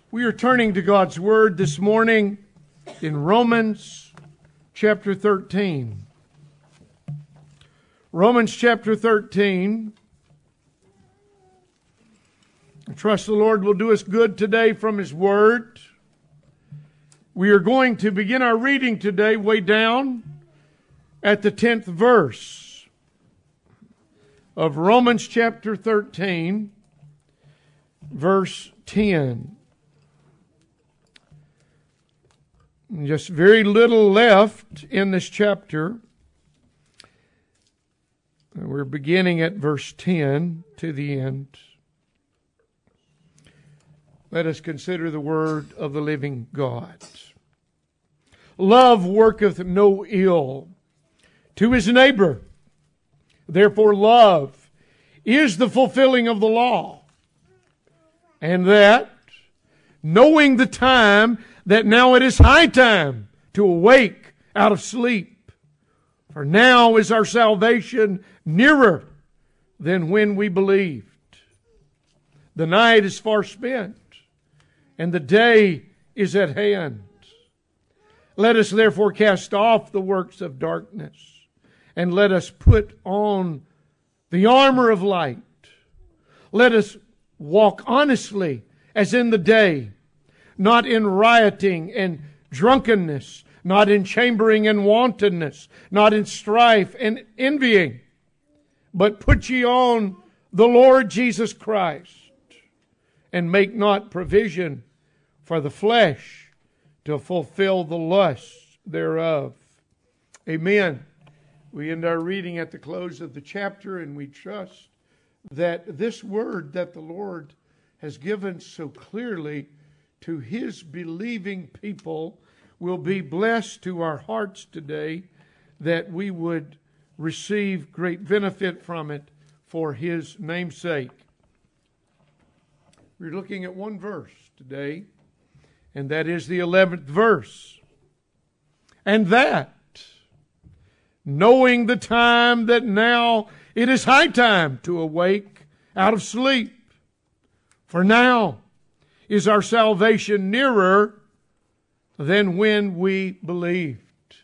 We are turning to God's Word this morning in Romans chapter 13. Romans chapter 13. I trust the Lord will do us good today from His Word. We are going to begin our reading today way down at the 10th verse of Romans chapter 13, verse 10. Just very little left in this chapter. We're beginning at verse 10 to the end. Let us consider the word of the living God. Love worketh no ill to his neighbor. Therefore love is the fulfilling of the law. And that, knowing the time, that now it is high time to awake out of sleep. For now is our salvation nearer than when we believed. The night is far spent, and the day is at hand. Let us therefore cast off the works of darkness, and let us put on the armor of light. Let us walk honestly as in the day, not in rioting and drunkenness, not in chambering and wantonness, not in strife and envying, but put ye on the Lord Jesus Christ, and make not provision for the flesh to fulfill the lusts thereof. Amen. We end our reading at the close of the chapter, and we trust that this word that the Lord has given so clearly to His believing people will be blessed to our hearts today, that we would receive great benefit from it for His name's sake. We're looking at one verse today, and that is the 11th verse. And that, knowing the time that now it is high time to awake out of sleep, for now is our salvation nearer than when we believed.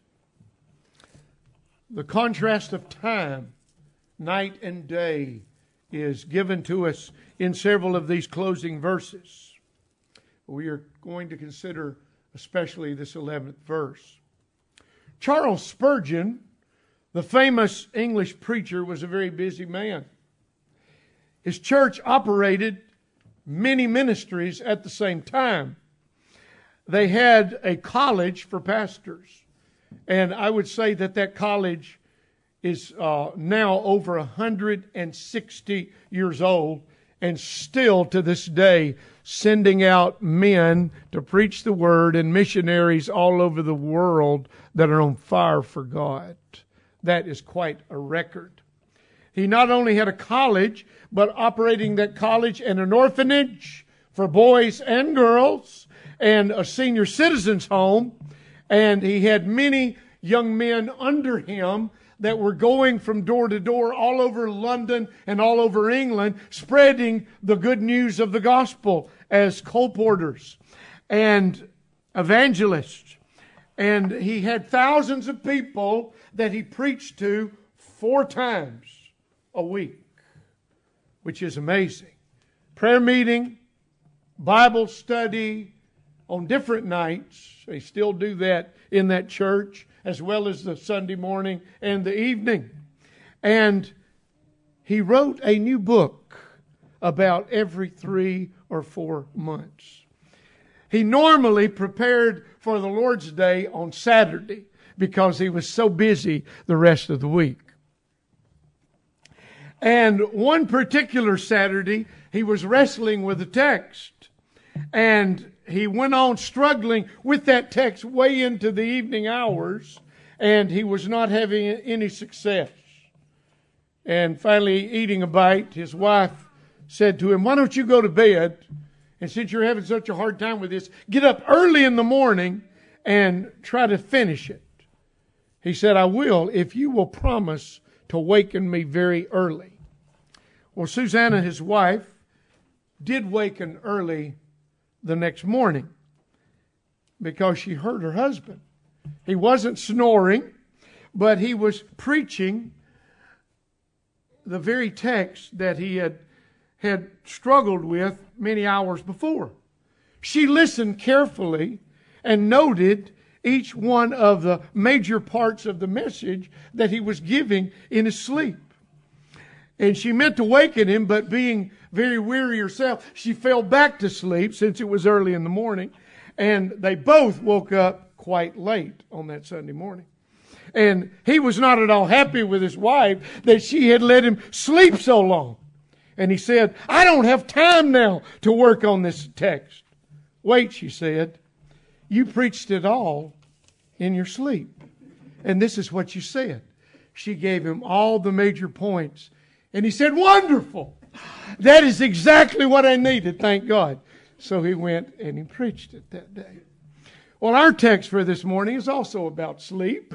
The contrast of time, night and day, is given to us in several of these closing verses. We are going to consider especially this 11th verse. Charles Spurgeon, the famous English preacher, was a very busy man. His church operated many ministries at the same time. They had a college for pastors, and I would say that college is now over 160 years old, and still to this day sending out men to preach the word, and missionaries all over the world that are on fire for God. That is quite a record. He not only had a college, but operating that college and an orphanage for boys and girls, and a senior citizens home. And he had many young men under him that were going from door to door all over London and all over England, spreading the good news of the gospel as colporteurs and evangelists. And he had thousands of people that he preached to 4 times a week, which is amazing. Prayer meeting, Bible study on different nights. They still do that in that church, as well as the Sunday morning and the evening. And he wrote a new book about every 3 or 4 months. He normally prepared for the Lord's Day on Saturday because he was so busy the rest of the week. And one particular Saturday, he was wrestling with a text. And he went on struggling with that text way into the evening hours. And he was not having any success. And finally, eating a bite, his wife said to him, "Why don't you go to bed? And since you're having such a hard time with this, get up early in the morning and try to finish it." He said, "I will, if you will promise to waken me very early." Well, Susanna, his wife, did waken early the next morning because she heard her husband. He wasn't snoring, but he was preaching the very text that he had struggled with many hours before. She listened carefully and noted each one of the major parts of the message that he was giving in his sleep. And she meant to waken him, but being very weary herself, she fell back to sleep since it was early in the morning. And they both woke up quite late on that Sunday morning. And he was not at all happy with his wife that she had let him sleep so long. And he said, I don't have time now to work on this text. Wait, she said, you preached it all in your sleep. And this is what you said. She gave him all the major points. And he said, wonderful. That is exactly what I needed, thank God. So he went and he preached it that day. Well, our text for this morning is also about sleep.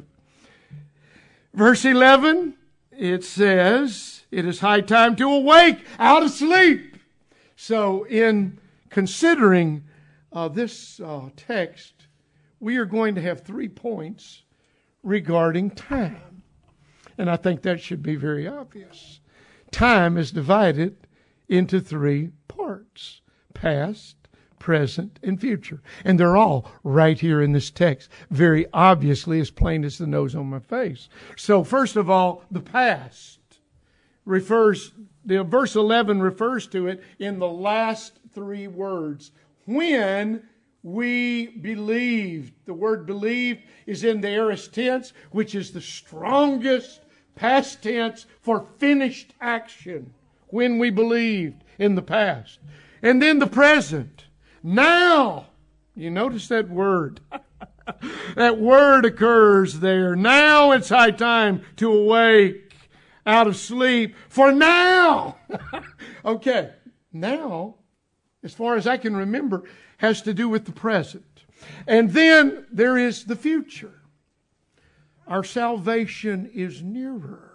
Verse 11, it says, it is high time to awake out of sleep. So in considering this text, we are going to have 3 points regarding time. And I think that should be very obvious. Time is divided into 3 parts: past, present, and future. And they're all right here in this text, very obviously, as plain as the nose on my face. So first of all, the past verse 11 refers to it in the last 3 words. When we believed. The word believed is in the aorist tense, which is the strongest past tense for finished action. When we believed in the past. And then the present. Now. You notice that word. That word occurs there. Now it's high time to awake out of sleep. For now. Okay. Now, as far as I can remember, has to do with the present. And then there is the future. Our salvation is nearer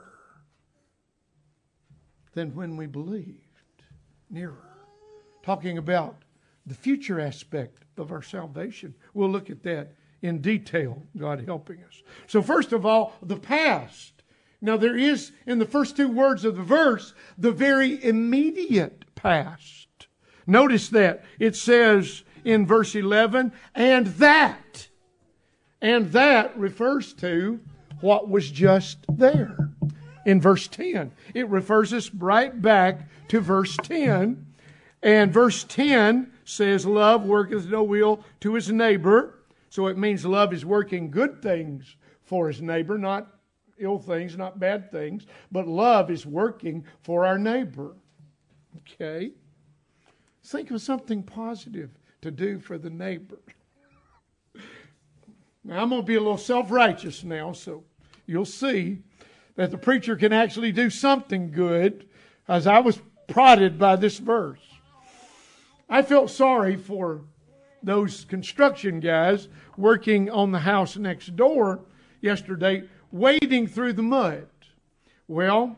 than when we believed. Nearer. Talking about the future aspect of our salvation. We'll look at that in detail, God helping us. So first of all, the past. Now there is, in the first 2 words of the verse, the very immediate past. Notice that. It says in verse 11, and that. And that refers to what was just there. In verse 10, it refers us right back to verse 10. And verse 10 says, love worketh no ill to his neighbor. So it means love is working good things for his neighbor, not ill things, not bad things. But love is working for our neighbor. Okay? Think of something positive to do for the neighbor. Now, I'm going to be a little self-righteous now, so you'll see that the preacher can actually do something good, as I was prodded by this verse. I felt sorry for those construction guys working on the house next door yesterday, wading through the mud. Well,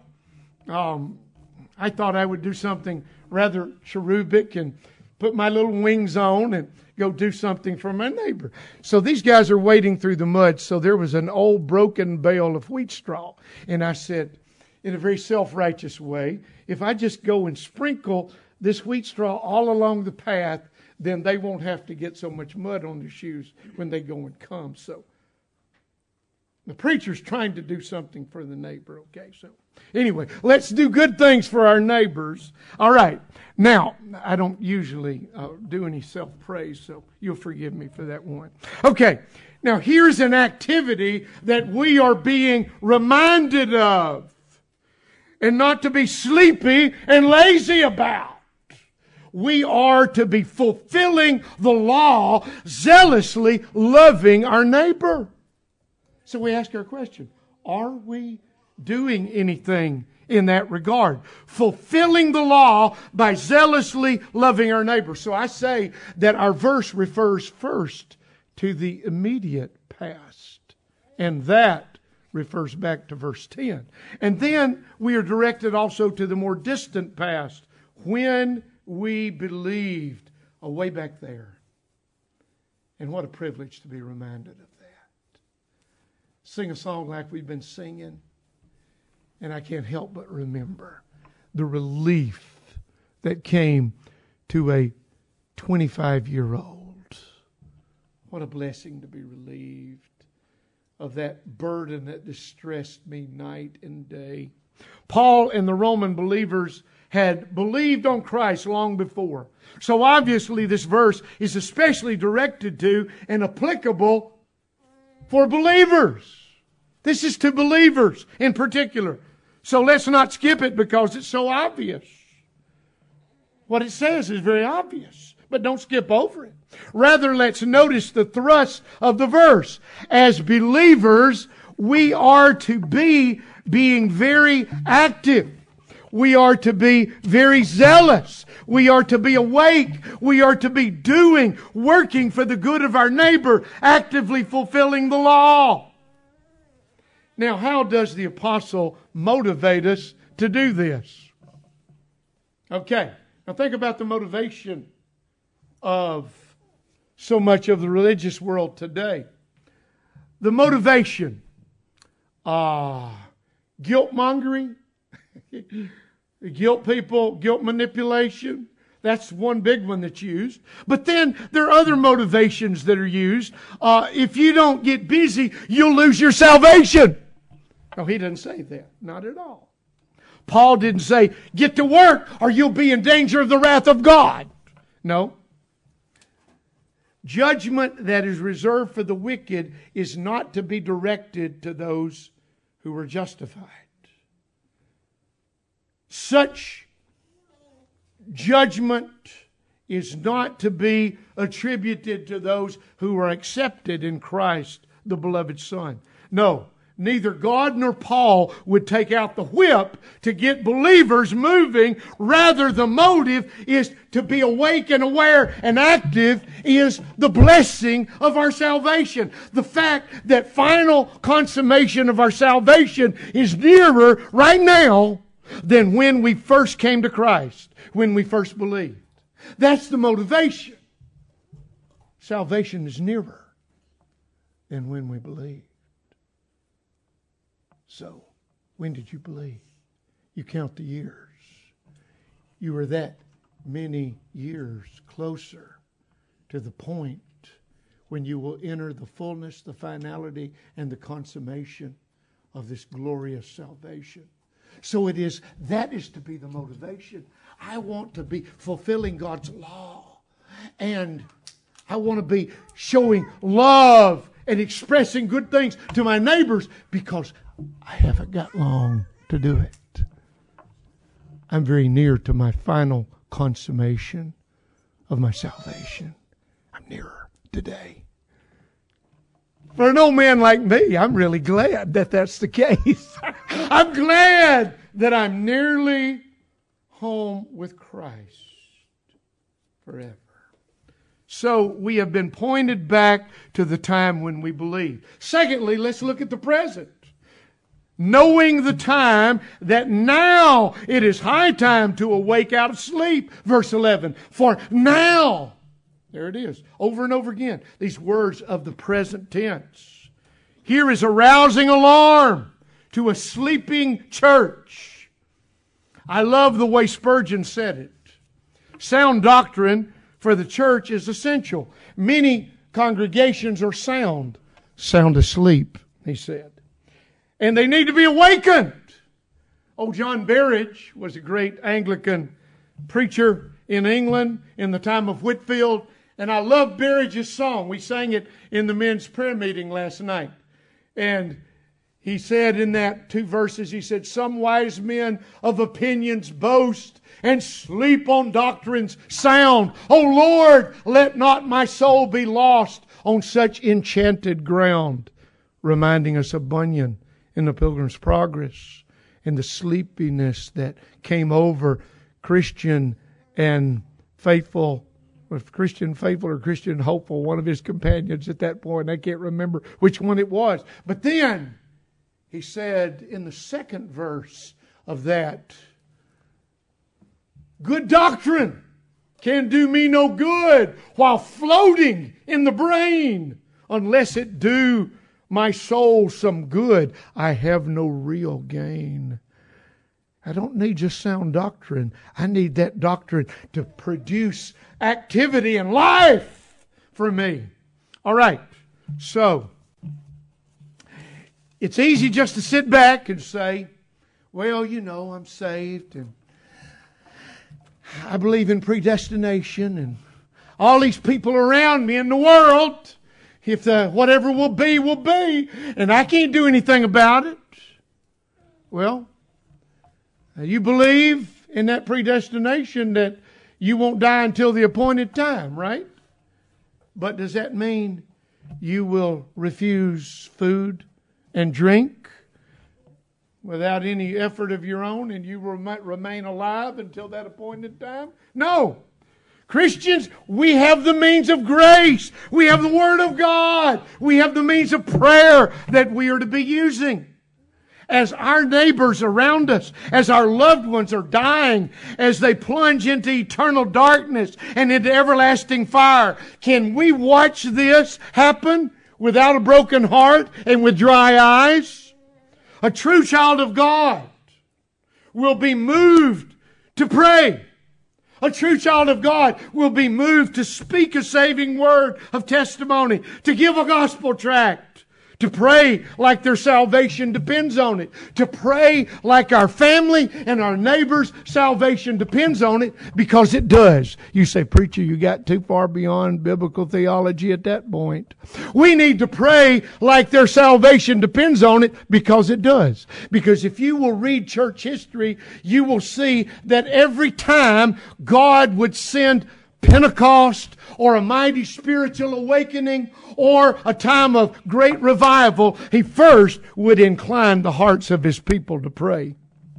I thought I would do something rather cherubic and put my little wings on and go do something for my neighbor. So these guys are wading through the mud. So there was an old broken bale of wheat straw. And I said, in a very self-righteous way, if I just go and sprinkle this wheat straw all along the path, then they won't have to get so much mud on their shoes when they go and come. So the preacher's trying to do something for the neighbor. Okay, so anyway, let's do good things for our neighbors. All right. Now, I don't usually do any self-praise, so you'll forgive me for that one. Okay. Now, here's an activity that we are being reminded of and not to be sleepy and lazy about. We are to be fulfilling the law, zealously loving our neighbor. So we ask our question, are we doing anything in that regard? Fulfilling the law by zealously loving our neighbor. So I say that our verse refers first to the immediate past. And that refers back to verse 10. And then we are directed also to the more distant past. When we believed. way back there. And what a privilege to be reminded of that. Sing a song like we've been singing, and I can't help but remember the relief that came to a 25-year-old. What a blessing to be relieved of that burden that distressed me night and day. Paul and the Roman believers had believed on Christ long before. So obviously this verse is especially directed to and applicable for believers. This is to believers in particular. So let's not skip it because it's so obvious. What it says is very obvious, but don't skip over it. Rather, let's notice the thrust of the verse. As believers, we are to be being very active. We are to be very zealous. We are to be awake. We are to be doing, working for the good of our neighbor, actively fulfilling the law. Now, how does the apostle motivate us to do this? Okay, now think about the motivation of so much of the religious world today. The motivation, guilt-mongering, guilt people, guilt manipulation. That's one big one that's used. But then there are other motivations that are used. If you don't get busy, you'll lose your salvation. No, he doesn't say that. Not at all. Paul didn't say, get to work or you'll be in danger of the wrath of God. No. Judgment that is reserved for the wicked is not to be directed to those who were justified. Such judgment is not to be attributed to those who are accepted in Christ, the beloved Son. No, neither God nor Paul would take out the whip to get believers moving. Rather, the motive is to be awake and aware and active is the blessing of our salvation. The fact that final consummation of our salvation is nearer right now than when we first came to Christ, when we first believed. That's the motivation. Salvation is nearer than when we believed. So, when did you believe? You count the years. You were that many years closer to the point when you will enter the fullness, the finality, and the consummation of this glorious salvation. So that is to be the motivation. I want to be fulfilling God's law. And I want to be showing love and expressing good things to my neighbors because I haven't got long to do it. I'm very near to my final consummation of my salvation. I'm nearer today. For an old man like me, I'm really glad that that's the case. I'm glad that I'm nearly home with Christ forever. So we have been pointed back to the time when we believed. Secondly, let's look at the present. Knowing the time that now it is high time to awake out of sleep. Verse 11. For now, there it is, over and over again, these words of the present tense. Here is a rousing alarm to a sleeping church. I love the way Spurgeon said it. Sound doctrine for the church is essential. Many congregations are sound asleep, he said. And they need to be awakened. Oh, John Berridge was a great Anglican preacher in England in the time of Whitefield. And I love Berridge's song. We sang it in the men's prayer meeting last night. And he said in that 2 verses, he said, some wise men of opinions boast and sleep on doctrines sound. O Lord, let not my soul be lost on such enchanted ground. Reminding us of Bunyan in the Pilgrim's Progress and the sleepiness that came over Christian and faithful, Christian faithful or Christian hopeful, one of his companions at that point. I can't remember which one it was. But then he said in the second verse of that, good doctrine can do me no good while floating in the brain. Unless it do my soul some good, I have no real gain. I don't need just sound doctrine. I need that doctrine to produce activity and life for me. All right. So, it's easy just to sit back and say, well, you know, I'm saved and I believe in predestination and all these people around me in the world, if whatever will be, and I can't do anything about it. Well, you believe in that predestination that you won't die until the appointed time, right? But does that mean you will refuse food and drink without any effort of your own and you will remain alive until that appointed time? No. Christians, we have the means of grace. We have the Word of God. We have the means of prayer that we are to be using. As our neighbors around us, as our loved ones are dying, as they plunge into eternal darkness and into everlasting fire, can we watch this happen without a broken heart and with dry eyes? A true child of God will be moved to pray. A true child of God will be moved to speak a saving word of testimony, to give a gospel tract, to pray like their salvation depends on it, to pray like our family and our neighbors' salvation depends on it, because it does. You say, preacher, you got too far beyond biblical theology at that point. We need to pray like their salvation depends on it, because it does. Because if you will read church history, you will see that every time God would send Pentecost or a mighty spiritual awakening or a time of great revival, He first would incline the hearts of His people to pray.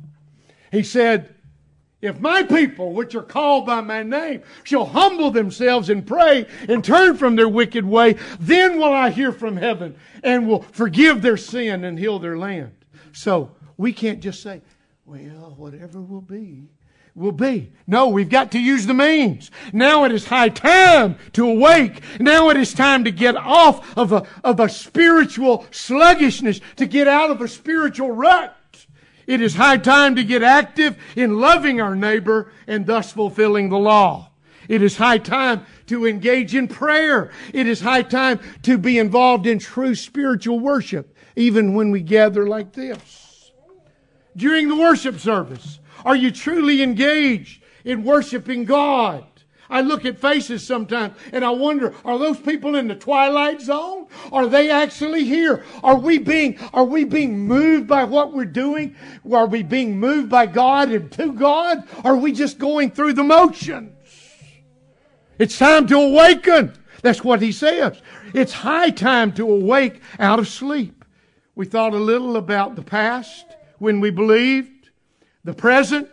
He said, if my people, which are called by my name, shall humble themselves and pray and turn from their wicked way, then will I hear from heaven and will forgive their sin and heal their land. So we can't just say, well, whatever will be. No, we've got to use the means. Now it is high time to awake. Now it is time to get off of a spiritual sluggishness, to get out of a spiritual rut. It is high time to get active in loving our neighbor and thus fulfilling the law. It is high time to engage in prayer. It is high time to be involved in true spiritual worship, even when we gather like this. During the worship service, are you truly engaged in worshiping God? I look at faces sometimes and I wonder, are those people in the twilight zone? Are they actually here? Are we being moved by what we're doing? Are we being moved by God and to God? Are we just going through the motions? It's time to awaken. That's what He says. It's high time to awake out of sleep. We thought a little about the past when we believed. The present.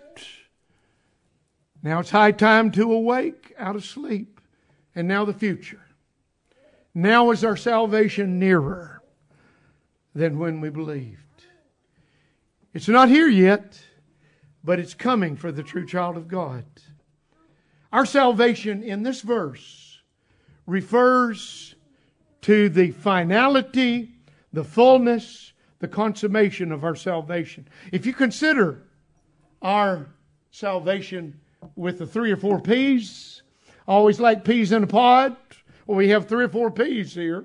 Now it's high time to awake out of sleep. And now the future. Now is our salvation nearer than when we believed. It's not here yet, but it's coming for the true child of God. Our salvation in this verse refers to the finality, the fullness, the consummation of our salvation. If you consider our salvation with the 3 or 4 P's. Always like peas in a pod. Well, we have 3 or 4 P's here.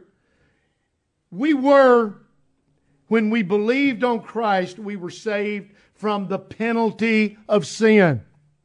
When we believed on Christ, we were saved from the penalty of sin.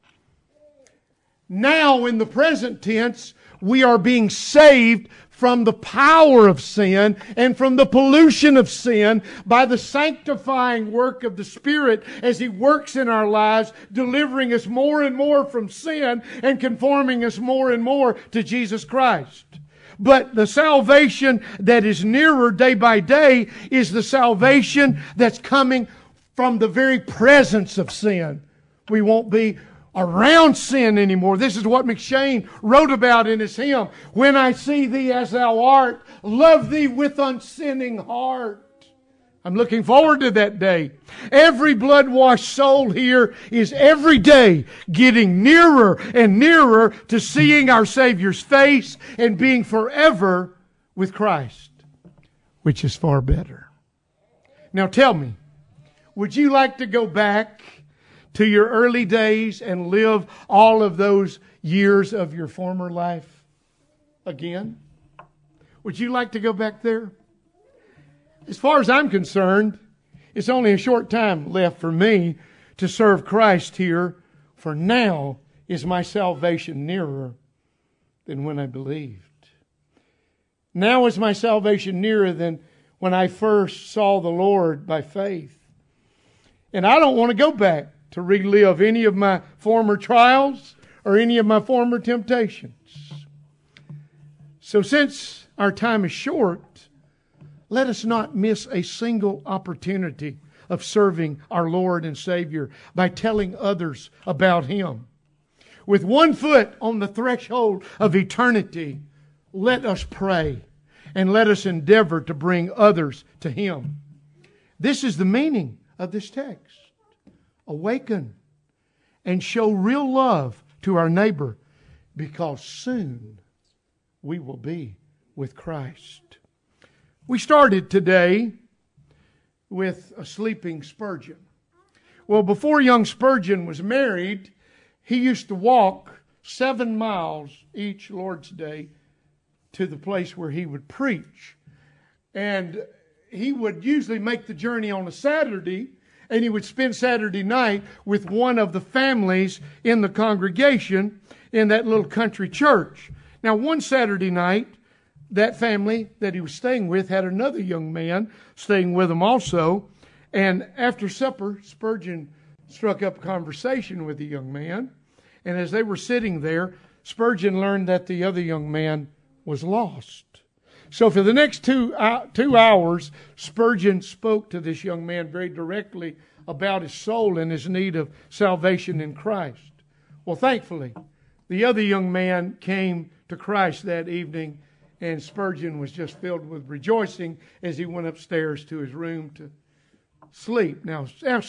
Now, in the present tense, we are being saved from the power of sin and from the pollution of sin by the sanctifying work of the Spirit as He works in our lives, delivering us more and more from sin and conforming us more and more to Jesus Christ. But the salvation that is nearer day by day is the salvation that's coming from the very presence of sin. We won't be around sin anymore. This is what McShane wrote about in his hymn. When I see thee as thou art, love thee with unsinning heart. I'm looking forward to that day. Every blood-washed soul here is every day getting nearer and nearer to seeing our Savior's face and being forever with Christ, which is far better. Now tell me, would you like to go back to your early days and live all of those years of your former life again? Would you like to go back there? As far as I'm concerned, it's only a short time left for me to serve Christ here, for now is my salvation nearer than when I believed. Now is my salvation nearer than when I first saw the Lord by faith. And I don't want to go back to relive any of my former trials or any of my former temptations. So since our time is short, let us not miss a single opportunity of serving our Lord and Savior by telling others about Him. With one foot on the threshold of eternity, let us pray and let us endeavor to bring others to Him. This is the meaning of this text. Awaken and show real love to our neighbor, because soon we will be with Christ. We started today with a sleeping Spurgeon. Well, before young Spurgeon was married, he used to walk 7 miles each Lord's Day to the place where he would preach. And he would usually make the journey on a Saturday, and he would spend Saturday night with one of the families in the congregation in that little country church. Now, one Saturday night, that family that he was staying with had another young man staying with him also. And after supper, Spurgeon struck up a conversation with the young man. And as they were sitting there, Spurgeon learned that the other young man was lost. So for the next 2 hours, Spurgeon spoke to this young man very directly about his soul and his need of salvation in Christ. Well, thankfully, the other young man came to Christ that evening, and Spurgeon was just filled with rejoicing as he went upstairs to his room to sleep. Now,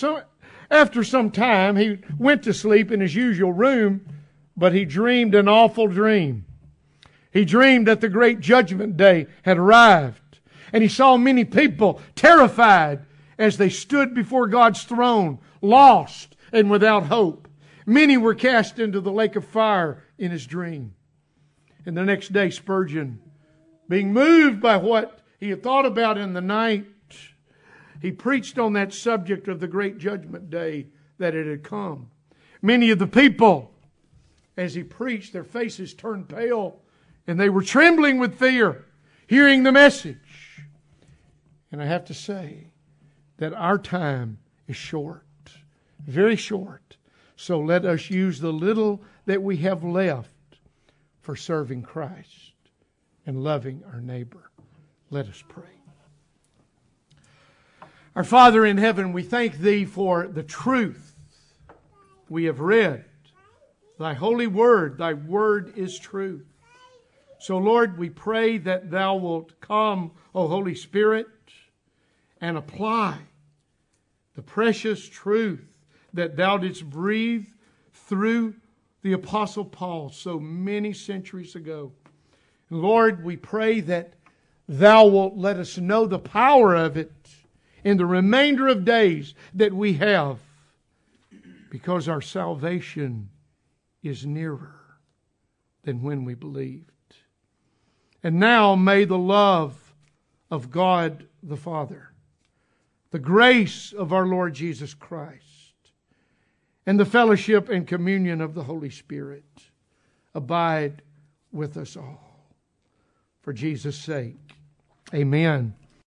after some time, he went to sleep in his usual room, but he dreamed an awful dream. He dreamed that the great judgment day had arrived, and he saw many people terrified as they stood before God's throne, lost and without hope. Many were cast into the lake of fire in his dream. And the next day, Spurgeon, being moved by what he had thought about in the night, he preached on that subject of the great judgment day that it had come. Many of the people, as he preached, their faces turned pale and they were trembling with fear, hearing the message. And I have to say that our time is short, very short. So let us use the little that we have left for serving Christ and loving our neighbor. Let us pray. Our Father in heaven, we thank Thee for the truth we have read. Thy holy word, Thy word is truth. So Lord, we pray that Thou wilt come, O Holy Spirit, and apply the precious truth that Thou didst breathe through the Apostle Paul so many centuries ago. Lord, we pray that Thou wilt let us know the power of it in the remainder of days that we have, because our salvation is nearer than when we believed. And now may the love of God the Father, the grace of our Lord Jesus Christ, and the fellowship and communion of the Holy Spirit abide with us all. For Jesus' sake, amen.